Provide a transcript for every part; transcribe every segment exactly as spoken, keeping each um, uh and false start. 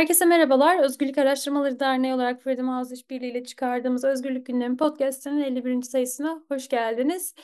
Herkese merhabalar. Özgürlük Araştırmaları Derneği olarak Freedom House İşbirliği ile çıkardığımız Özgürlük Gündemi Podcast'ının elli birinci sayısına hoş geldiniz.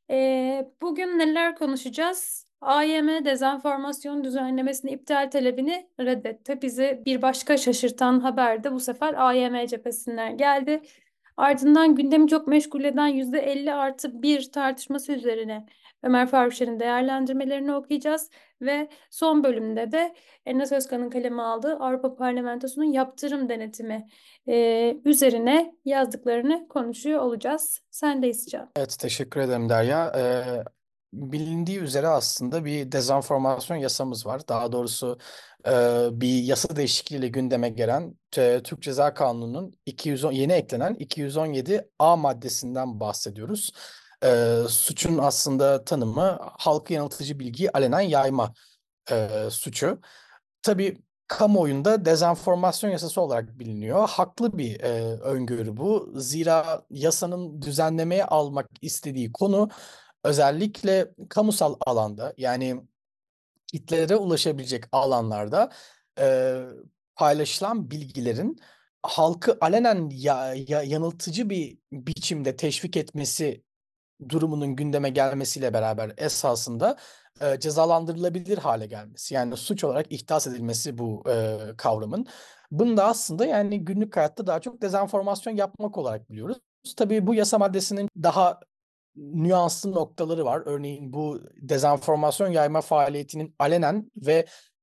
Ee, bugün neler konuşacağız? A Y M dezenformasyon düzenlemesini iptal talebini reddetti. Bizi bir başka şaşırtan haber de bu sefer A Y M cephesinden geldi. Ardından gündemi çok meşgul eden yüzde elli artı bir tartışması üzerine Ömer Farukşen'in değerlendirmelerini okuyacağız ve son bölümde de Enes Özkan'ın kaleme aldığı Avrupa Parlamentosu'nun yaptırım denetimi e, üzerine yazdıklarını konuşuyor olacağız. Sendeyiz Can. Evet, teşekkür ederim Derya. Ee, bilindiği üzere aslında bir dezenformasyon yasamız var. Daha doğrusu e, bir yasa değişikliğiyle gündeme gelen e, Türk Ceza Kanunu'nun iki yüz on, yeni eklenen iki yüz on yedi A maddesinden bahsediyoruz. Ee, suçun aslında tanımı halkı yanıltıcı bilgiyi alenen yayma e, suçu. Tabii kamuoyunda dezenformasyon yasası olarak biliniyor. Haklı bir e, öngörü bu. Zira yasanın düzenlemeye almak istediği konu özellikle kamusal alanda, yani kitlelere ulaşabilecek alanlarda e, paylaşılan bilgilerin halkı alenen ya, ya- yanıltıcı bir biçimde teşvik etmesi durumunun gündeme gelmesiyle beraber esasında e, cezalandırılabilir hale gelmesi. Yani suç olarak ihdas edilmesi bu e, kavramın. Bunu da aslında yani günlük hayatta daha çok dezenformasyon yapmak olarak biliyoruz. Tabii bu yasa maddesinin daha nüanslı noktaları var. Örneğin bu dezenformasyon yayma faaliyetinin alenen ve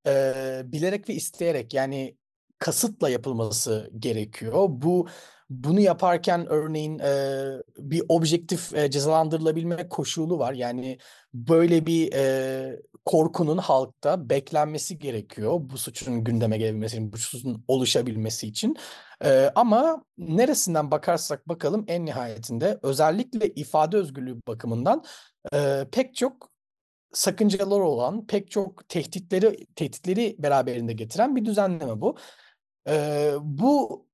e, bilerek ve isteyerek, yani kasıtla yapılması gerekiyor. Bu bunu yaparken örneğin e, bir objektif e, cezalandırılabilme koşulu var. Yani böyle bir e, korkunun halkta beklenmesi gerekiyor bu suçun gündeme gelebilmesi için, bu suçun oluşabilmesi için. Ee, ama neresinden bakarsak bakalım en nihayetinde özellikle ifade özgürlüğü bakımından e, pek çok sakıncaları olan, pek çok tehditleri tehditleri beraberinde getiren bir düzenleme bu. Ee, bu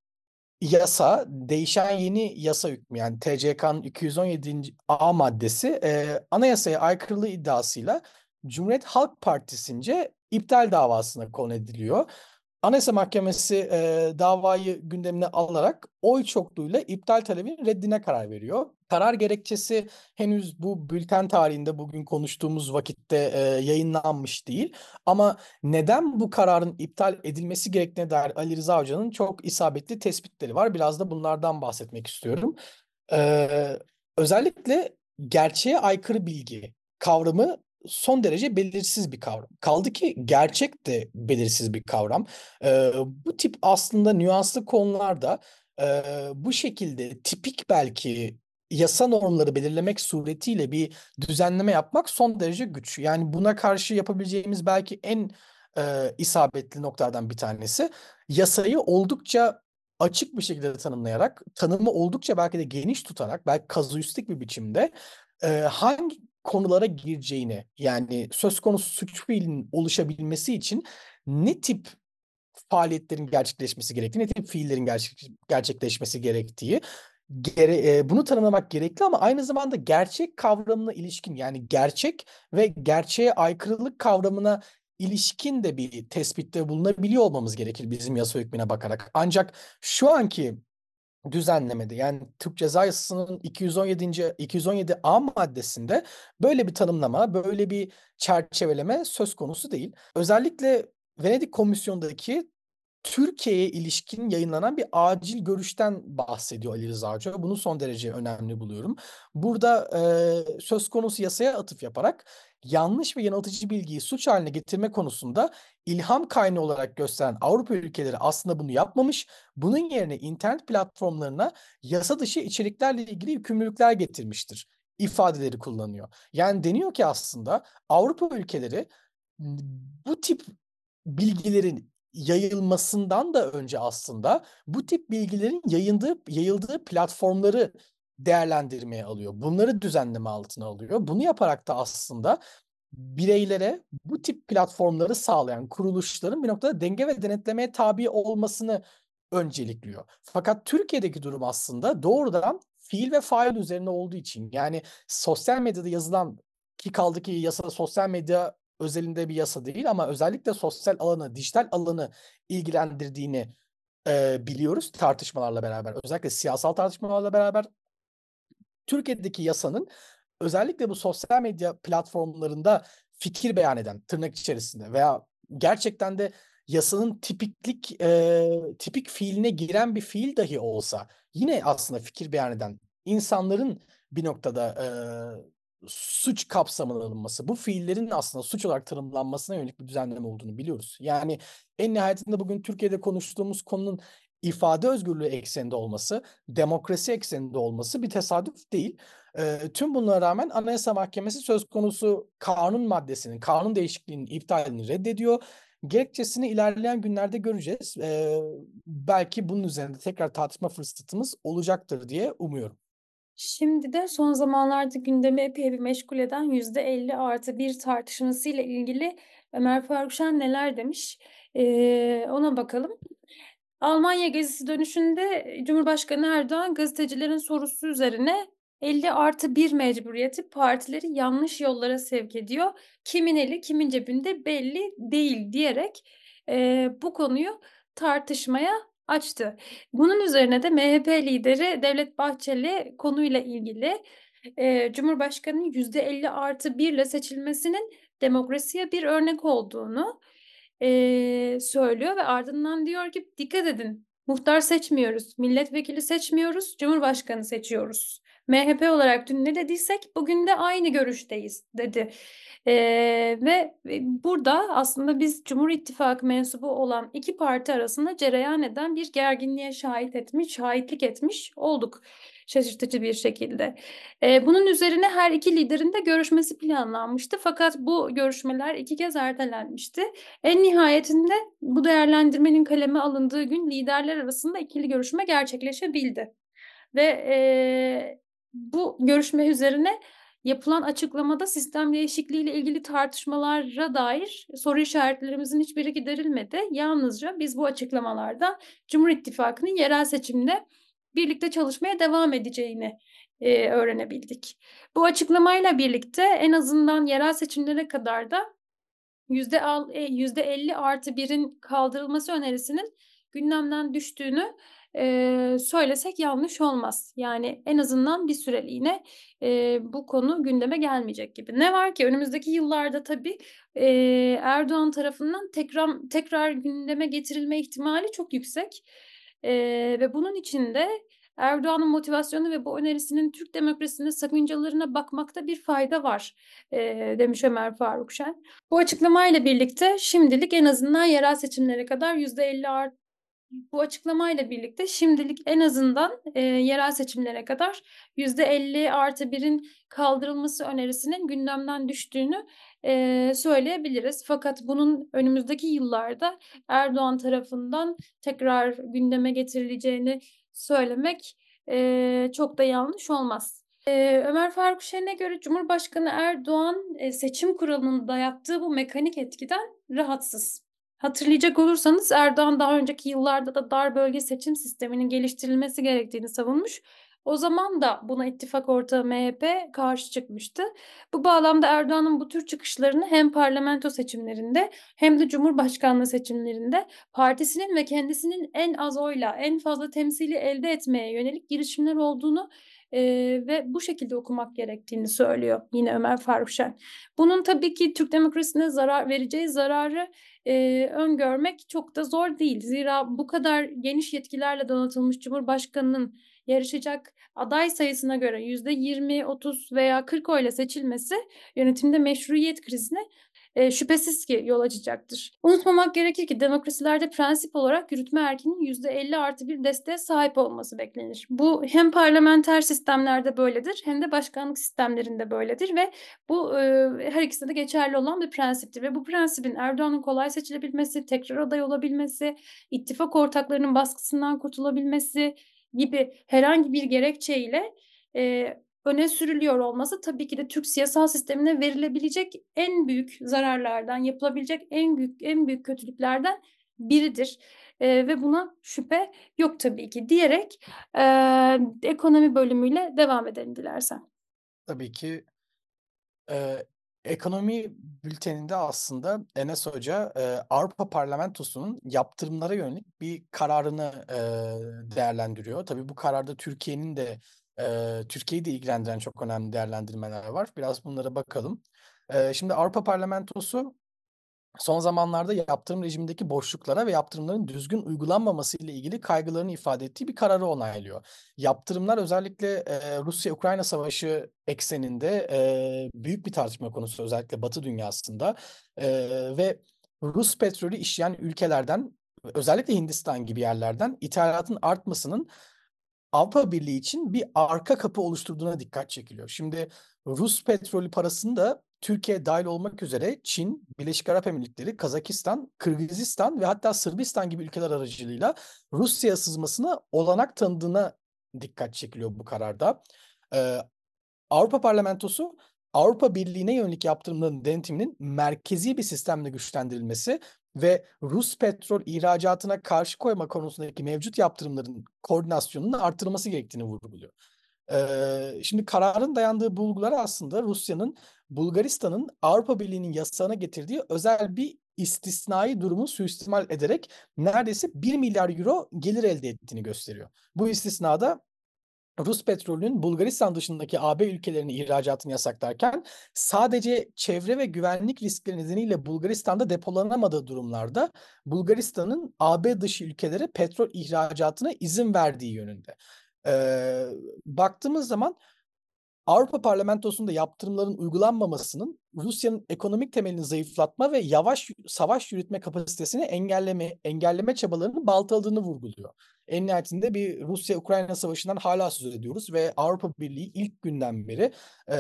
yasa, değişen yeni yasa hükmü, yani T C K'nın iki yüz on yedi. A maddesi e, anayasaya aykırılığı iddiasıyla Cumhuriyet Halk Partisi'nce iptal davasına konu ediliyor. Anayasa Mahkemesi e, davayı gündemine alarak oy çokluğuyla iptal talebinin reddine karar veriyor. Karar gerekçesi henüz bu bülten tarihinde bugün konuştuğumuz vakitte e, yayınlanmış değil. Ama neden bu kararın iptal edilmesi gerektiğine dair Ali Rıza Hoca'nın çok isabetli tespitleri var. Biraz da bunlardan bahsetmek istiyorum. Ee, özellikle gerçeğe aykırı bilgi kavramı son derece belirsiz bir kavram. Kaldı ki gerçek de belirsiz bir kavram. Ee, bu tip aslında nüanslı konularda e, bu şekilde tipik belki yasa normları belirlemek suretiyle bir düzenleme yapmak son derece güç. Yani buna karşı yapabileceğimiz belki en e, isabetli noktalardan bir tanesi yasayı oldukça açık bir şekilde tanımlayarak, tanımı oldukça belki de geniş tutarak, belki kazuistik bir biçimde e, hangi konulara gireceğini, yani söz konusu suç fiilinin oluşabilmesi için ne tip faaliyetlerin gerçekleşmesi gerektiği, ne tip fiillerin gerçek, gerçekleşmesi gerektiği, gere, e, bunu tanımlamak gerekli ama aynı zamanda gerçek kavramına ilişkin, yani gerçek ve gerçeğe aykırılık kavramına ilişkin de bir tespitte bulunabiliyor olmamız gerekir bizim yasa hükmüne bakarak. Ancak şu anki düzenlemede, yani Türk Ceza Yasası'nın iki yüz on yedinci. iki yüz on yedi A maddesinde böyle bir tanımlama, böyle bir çerçeveleme söz konusu değil. Özellikle Venedik Komisyonu'ndaki Türkiye'ye ilişkin yayınlanan bir acil görüşten bahsediyor Ali Rıza Hoca. Bunu son derece önemli buluyorum. Burada e, söz konusu yasaya atıf yaparak yanlış ve yanıltıcı bilgiyi suç haline getirme konusunda ilham kaynağı olarak gösteren Avrupa ülkeleri aslında bunu yapmamış. Bunun yerine internet platformlarına yasa dışı içeriklerle ilgili yükümlülükler getirmiştir ifadeleri kullanıyor. Yani deniyor ki aslında Avrupa ülkeleri bu tip bilgilerin yayılmasından da önce aslında bu tip bilgilerin yayıldığı, yayıldığı platformları değerlendirmeye alıyor. Bunları düzenleme altına alıyor. Bunu yaparak da aslında bireylere bu tip platformları sağlayan kuruluşların bir noktada denge ve denetlemeye tabi olmasını öncelikliyor. Fakat Türkiye'deki durum aslında doğrudan fiil ve fail üzerine olduğu için, yani sosyal medyada yazılan, ki kaldı ki yasada sosyal medya özelinde bir yasa değil ama özellikle sosyal alanı, dijital alanı ilgilendirdiğini e, biliyoruz tartışmalarla beraber. Özellikle siyasal tartışmalarla beraber Türkiye'deki yasanın özellikle bu sosyal medya platformlarında fikir beyan eden tırnak içerisinde veya gerçekten de yasanın tipiklik e, tipik fiiline giren bir fiil dahi olsa yine aslında fikir beyan eden insanların bir noktada e, suç kapsamına alınması, bu fiillerin aslında suç olarak tanımlanmasına yönelik bir düzenleme olduğunu biliyoruz. Yani en nihayetinde bugün Türkiye'de konuştuğumuz konunun ifade özgürlüğü ekseninde olması, demokrasi ekseninde olması bir tesadüf değil. E, tüm bunlara rağmen Anayasa Mahkemesi söz konusu kanun maddesinin, kanun değişikliğinin iptalini reddediyor. Gerekçesini ilerleyen günlerde göreceğiz. E, belki bunun üzerinde tekrar tartışma fırsatımız olacaktır diye umuyorum. Şimdi de son zamanlarda gündemi epey bir meşgul eden yüzde elli artı bir tartışmasıyla ilgili Ömer Faruk Şen neler demiş? Ee, ona bakalım. Almanya gezisi dönüşünde Cumhurbaşkanı Erdoğan gazetecilerin sorusu üzerine elli artı bir mecburiyeti partileri yanlış yollara sevk ediyor. Kimin eli kimin cebinde belli değil diyerek e, bu konuyu tartışmaya açtı. Bunun üzerine de M H P lideri Devlet Bahçeli konuyla ilgili e, Cumhurbaşkanı'nın yüzde elli artı bir ile seçilmesinin demokrasiye bir örnek olduğunu e, söylüyor ve ardından diyor ki dikkat edin, muhtar seçmiyoruz, milletvekili seçmiyoruz, cumhurbaşkanı seçiyoruz. M H P olarak dün ne dediysek bugün de aynı görüşteyiz dedi. E, ve burada aslında biz Cumhur İttifakı mensubu olan iki parti arasında cereyan eden bir gerginliğe şahit etmiş, şahitlik etmiş olduk şaşırtıcı bir şekilde. E, bunun üzerine her iki liderin de görüşmesi planlanmıştı. Fakat bu görüşmeler iki kez ertelenmişti. En nihayetinde bu değerlendirmenin kaleme alındığı gün liderler arasında ikili görüşme gerçekleşebildi. Ve e, bu görüşme üzerine yapılan açıklamada sistem değişikliği ile ilgili tartışmalara dair soru işaretlerimizin hiçbiri giderilmedi. Yalnızca biz bu açıklamalarda Cumhur İttifakı'nın yerel seçimde birlikte çalışmaya devam edeceğini e, öğrenebildik. Bu açıklamayla birlikte en azından yerel seçimlere kadar da yüzde al, e, yüzde elli artı birin kaldırılması önerisinin gündemden düştüğünü e, söylesek yanlış olmaz. Yani en azından bir süreliğine e, bu konu gündeme gelmeyecek gibi. Ne var ki önümüzdeki yıllarda tabii e, Erdoğan tarafından tekrar tekrar gündeme getirilme ihtimali çok yüksek. E, ve bunun için de Erdoğan'ın motivasyonu ve bu önerisinin Türk demokrasisinin sakıncalarına bakmakta bir fayda var, e, demiş Ömer Faruk Şen. Bu açıklamayla birlikte şimdilik en azından yerel seçimlere kadar yüzde elli art bu açıklamayla birlikte şimdilik en azından e, yerel seçimlere kadar yüzde elli artı birin kaldırılması önerisinin gündemden düştüğünü e, söyleyebiliriz. Fakat bunun önümüzdeki yıllarda Erdoğan tarafından tekrar gündeme getirileceğini söylemek e, çok da yanlış olmaz. Ee, Ömer Faruk Şen'e göre Cumhurbaşkanı Erdoğan e, seçim kuralının dayattığı bu mekanik etkiden rahatsız. Hatırlayacak olursanız Erdoğan daha önceki yıllarda da dar bölge seçim sisteminin geliştirilmesi gerektiğini savunmuş. O zaman da buna ittifak ortağı M H P karşı çıkmıştı. Bu bağlamda Erdoğan'ın bu tür çıkışlarını hem parlamento seçimlerinde hem de Cumhurbaşkanlığı seçimlerinde partisinin ve kendisinin en az oyla en fazla temsili elde etmeye yönelik girişimler olduğunu e, ve bu şekilde okumak gerektiğini söylüyor yine Ömer Faruk Şen. Bunun tabii ki Türk demokrasisine zarar vereceği zararı e, öngörmek çok da zor değil. Zira bu kadar geniş yetkilerle donatılmış Cumhurbaşkanının yarışacak aday sayısına göre yüzde yirmi, otuz veya kırk oyla seçilmesi yönetimde meşruiyet krizine e, şüphesiz ki yol açacaktır. Unutmamak gerekir ki demokrasilerde prensip olarak yürütme erkinin yüzde elli artı bir desteğe sahip olması beklenir. Bu hem parlamenter sistemlerde böyledir hem de başkanlık sistemlerinde böyledir ve bu e, her ikisinde de geçerli olan bir prensiptir. Ve bu prensibin Erdoğan'ın kolay seçilebilmesi, tekrar aday olabilmesi, ittifak ortaklarının baskısından kurtulabilmesi gibi herhangi bir gerekçeyle e, öne sürülüyor olması tabii ki de Türk siyasal sistemine verilebilecek en büyük zararlardan, yapılabilecek en büyük en büyük kötülüklerden biridir. E, ve buna şüphe yok tabii ki diyerek e, ekonomi bölümüyle devam edelim dilersen. Tabii ki e, Ekonomi bülteninde aslında Enes Hoca e, Avrupa Parlamentosu'nun yaptırımlara yönelik bir kararını e, değerlendiriyor. Tabii bu kararda Türkiye'nin de e, Türkiye'yi de ilgilendiren çok önemli değerlendirmeler var. Biraz bunlara bakalım. E, şimdi Avrupa Parlamentosu son zamanlarda yaptırım rejimindeki boşluklara ve yaptırımların düzgün uygulanmaması ile ilgili kaygılarını ifade ettiği bir kararı onaylıyor. Yaptırımlar özellikle e, Rusya-Ukrayna savaşı ekseninde e, büyük bir tartışma konusu, özellikle Batı dünyasında. E, ve Rus petrolü işleyen ülkelerden, özellikle Hindistan gibi yerlerden ithalatın artmasının Avrupa Birliği için bir arka kapı oluşturduğuna dikkat çekiliyor. Şimdi Rus petrolü parasını da Türkiye dahil olmak üzere Çin, Birleşik Arap Emirlikleri, Kazakistan, Kırgızistan ve hatta Sırbistan gibi ülkeler aracılığıyla Rusya'ya sızmasına olanak tanıdığına dikkat çekiliyor bu kararda. Ee, Avrupa Parlamentosu Avrupa Birliği'ne yönelik yaptırımların denetiminin merkezi bir sistemle güçlendirilmesi ve Rus petrol ihracatına karşı koyma konusundaki mevcut yaptırımların koordinasyonunun artırılması gerektiğini vurguluyor. Ee, şimdi kararın dayandığı bulgular aslında Rusya'nın Bulgaristan'ın Avrupa Birliği'nin yasağına getirdiği özel bir istisnai durumu suistimal ederek neredeyse bir milyar euro gelir elde ettiğini gösteriyor. Bu istisnada Rus petrolünün Bulgaristan dışındaki A B ülkelerine ihracatını yasaklarken sadece çevre ve güvenlik riskleri nedeniyle Bulgaristan'da depolanamadığı durumlarda Bulgaristan'ın A B dışı ülkelere petrol ihracatına izin verdiği yönünde. Ee, baktığımız zaman Avrupa Parlamentosu'nda yaptırımların uygulanmamasının Rusya'nın ekonomik temelini zayıflatma ve yavaş savaş yürütme kapasitesini engelleme engelleme çabalarını baltaladığını vurguluyor. En nihayetinde bir Rusya-Ukrayna savaşından hala söz ediyoruz ve Avrupa Birliği ilk günden beri e,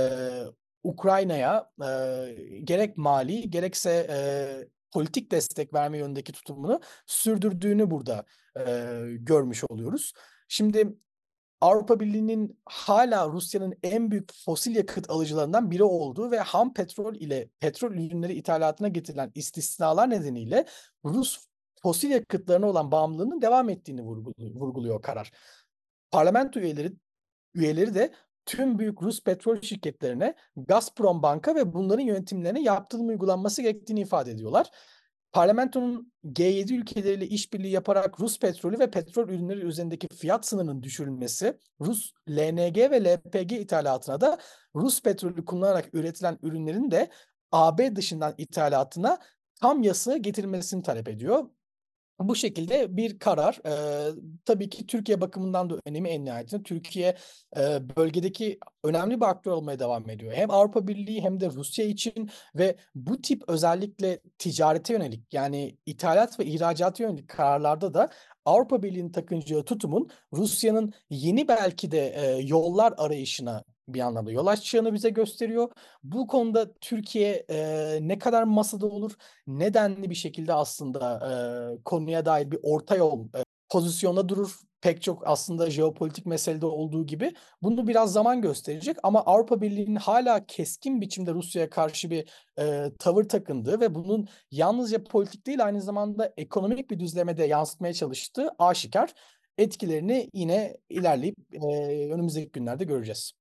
Ukrayna'ya e, gerek mali gerekse e, politik destek verme yönündeki tutumunu sürdürdüğünü burada e, görmüş oluyoruz. Şimdi Avrupa Birliği'nin hala Rusya'nın en büyük fosil yakıt alıcılarından biri olduğu ve ham petrol ile petrol ürünleri ithalatına getirilen istisnalar nedeniyle Rus fosil yakıtlarına olan bağımlılığının devam ettiğini vurguluyor, vurguluyor karar. Parlamento üyeleri üyeleri de tüm büyük Rus petrol şirketlerine, Gazprom Banka ve bunların yönetimlerine yaptırım uygulanması gerektiğini ifade ediyorlar. Parlamentonun G yedi ülkeleriyle işbirliği yaparak Rus petrolü ve petrol ürünleri üzerindeki fiyat sınırının düşürülmesi, Rus L N G ve L P G ithalatına da Rus petrolü kullanarak üretilen ürünlerin de A B dışından ithalatına tam yasağı getirilmesini talep ediyor. Bu şekilde bir karar. Ee, tabii ki Türkiye bakımından da önemi en nihayetinde. Türkiye e, bölgedeki önemli bir aktör olmaya devam ediyor. Hem Avrupa Birliği hem de Rusya için ve bu tip özellikle ticarete yönelik, yani ithalat ve ihracata yönelik kararlarda da Avrupa Birliği'nin takınacağı tutumun Rusya'nın yeni belki de e, yollar arayışına bir anlamda yol açacağını bize gösteriyor. Bu konuda Türkiye e, ne kadar masada olur, nedenli bir şekilde aslında e, konuya dair bir orta yol e, pozisyonda durur. Pek çok aslında jeopolitik meselede olduğu gibi bunu biraz zaman gösterecek, ama Avrupa Birliği'nin hala keskin biçimde Rusya'ya karşı bir e, tavır takındığı ve bunun yalnızca politik değil aynı zamanda ekonomik bir düzlemede yansıtmaya çalıştığı aşikar. Etkilerini yine ilerleyip e, önümüzdeki günlerde göreceğiz.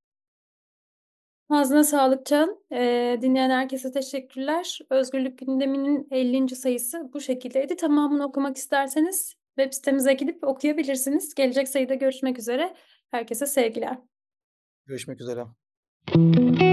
Ağzına sağlık Can. Ee, dinleyen herkese teşekkürler. Özgürlük Gündemi'nin ellinci sayısı bu şekildeydi. Tamamını okumak isterseniz web sitemize gidip okuyabilirsiniz. Gelecek sayıda görüşmek üzere. Herkese sevgiler. Görüşmek üzere.